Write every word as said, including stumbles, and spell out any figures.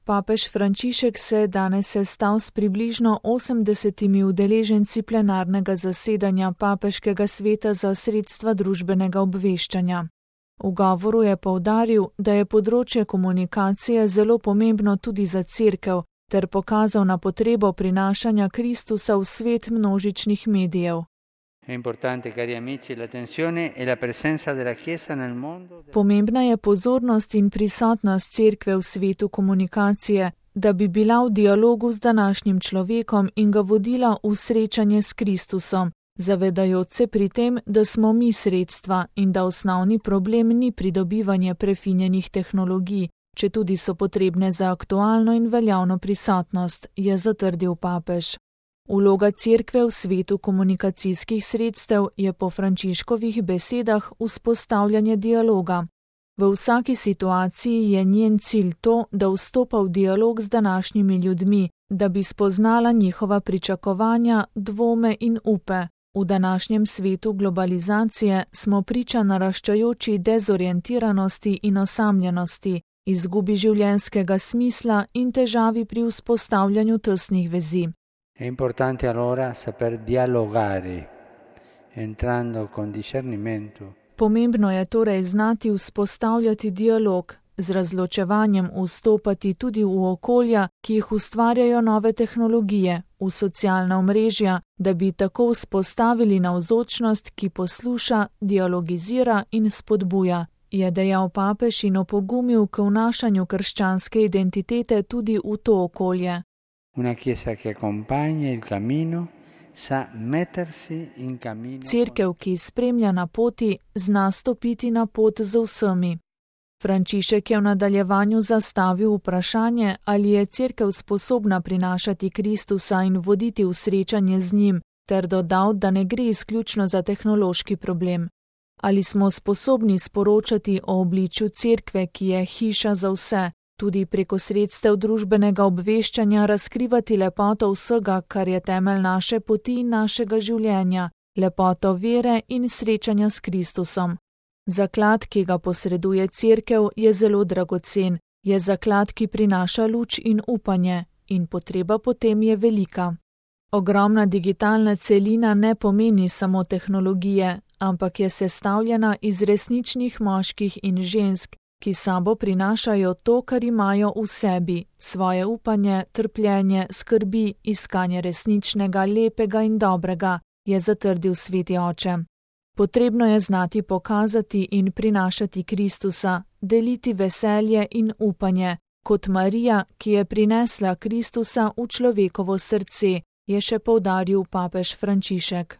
Papež Frančišek se je danes sestal s približno osemdesetimi udeleženci plenarnega zasedanja Papeškega sveta za sredstva družbenega obveščanja. V govoru je poudaril, da je področje komunikacije zelo pomembno tudi za Cerkev, ter pokazal na potrebo prinašanja Kristusa v svet množičnih medijev. Pomembna je pozornost in prisotnost Cerkve v svetu komunikacije, da bi bila v dialogu z današnjim človekom in ga vodila v srečanje s Kristusom, zavedajoč se pri tem, da smo mi sredstva in da osnovni problem ni pridobivanje prefinjenih tehnologij, četudi so potrebne za aktualno in veljavno prisotnost, je zatrdil papež. Vloga Cerkve v svetu komunikacijskih sredstev je po Frančiškovih besedah vzpostavljanje dialoga. V vsaki situaciji je njen cilj to, da vstopa v dialog z današnjimi ljudmi, da bi spoznala njihova pričakovanja, dvome in upe. V današnjem svetu globalizacije smo priča naraščajoči dezorientiranosti in osamljenosti, izgubi življenjskega smisla in težavi pri vzpostavljanju tesnih vezi. È importante allora saper dialogare, entrando con discernimento. Pomembno je torej znati vzpostavljati dialog, z razločevanjem vstopati tudi v okolja, ki jih ustvarjajo nove tehnologije, v socialna omrežja, da bi tako vzpostavili navzočnost, ki posluša, dialogizira in spodbuja, je dejal papež in opogumil k vnašanju krščanske identitete tudi v to okolje. Una chiesa che accompagna il cammino sa mettersi in cammino. Cerkev, ki spremlja na poti, zna stopiti na pot z vsemi. Frančišek je v nadaljevanju zastavil vprašanje, ali je Cerkev sposobna prinašati Kristusa in voditi v srečanje z njim, ter dodal, da ne gre izključno za tehnološki problem. Ali smo sposobni sporočati o obličju Cerkve, ki je hiša za vse, tudi preko sredstev družbenega obveščanja razkrivati lepoto vsega, kar je temelj naše poti in našega življenja, lepoto vere in srečanja s Kristusom. Zaklad, ki ga posreduje Cerkev, je zelo dragocen, je zaklad, ki prinaša luč in upanje, in potreba potem je velika. Ogromna digitalna celina ne pomeni samo tehnologije, ampak je sestavljena iz resničnih moških in žensk, ki sabo prinašajo to, kar imajo v sebi, svoje upanje, trpljenje, skrbi, iskanje resničnega, lepega in dobrega, je zatrdil sveti oče. Potrebno je znati pokazati in prinašati Kristusa, deliti veselje in upanje, kot Marija, ki je prinesla Kristusa v človekovo srce, je še poudaril papež Frančišek.